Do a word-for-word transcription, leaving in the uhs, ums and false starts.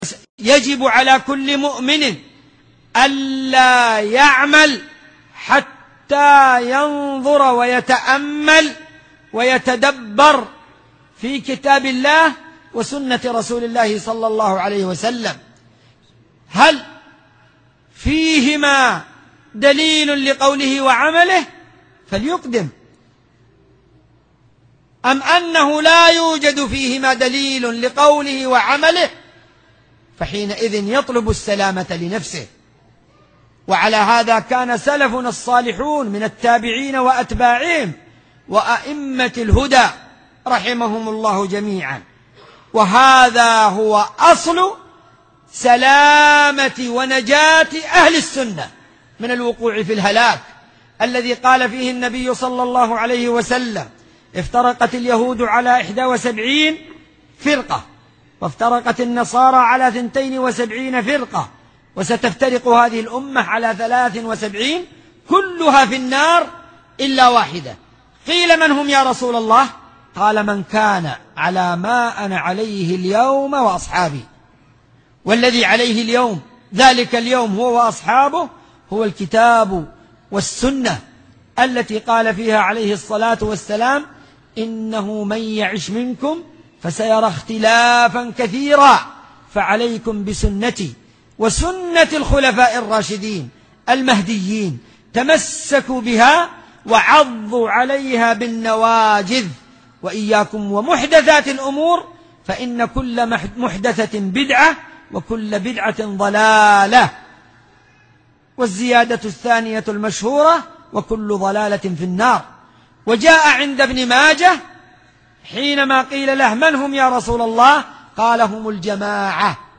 يجب على كل مؤمن ألا يعمل حتى ينظر ويتأمل ويتدبر في كتاب الله وسنة رسول الله صلى الله عليه وسلم، هل فيهما دليل لقوله وعمله فليقدم، أم أنه لا يوجد فيهما دليل لقوله وعمله فحينئذ يطلب السلامة لنفسه. وعلى هذا كان سلفنا الصالحون من التابعين وأتباعهم وأئمة الهدى رحمهم الله جميعا، وهذا هو أصل سلامة ونجاة أهل السنة من الوقوع في الهلاك، الذي قال فيه النبي صلى الله عليه وسلم: افترقت اليهود على إحدى وسبعين فرقة، وافترقت النصارى على ثنتين وسبعين فرقة، وستفترق هذه الأمة على ثلاث وسبعين كلها في النار إلا واحدة. قيل: من هم يا رسول الله؟ قال: من كان على ما أنا عليه اليوم وأصحابي. والذي عليه اليوم ذلك اليوم هو وأصحابه هو الكتاب والسنة التي قال فيها عليه الصلاة والسلام: إنه من يعش منكم فسيرى اختلافا كثيرا فعليكم بسنتي وسنة الخلفاء الراشدين المهديين، تمسكوا بها وعضوا عليها بالنواجذ، وإياكم ومحدثات الأمور فإن كل محدثة بدعة وكل بدعة ضلالة. والزيادة الثانية المشهورة: وكل ضلالة في النار. وجاء عند ابن ماجه حينما قيل له: من هم يا رسول الله؟ قال: هم الجماعة.